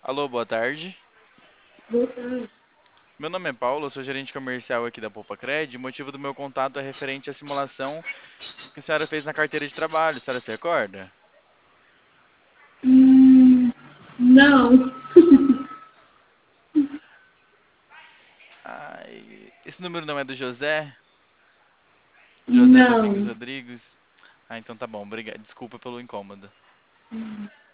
Alô, boa tarde. Boa tarde. Meu nome é Paulo, eu sou gerente comercial aqui da Poupa-Cred. O motivo do meu contato é referente à simulação que a senhora fez na carteira de trabalho. A senhora se recorda? Não, Ai, esse número não é do José? José Domingues não. Rodrigues? Ah, então tá bom, obrigado. Desculpa pelo incômodo.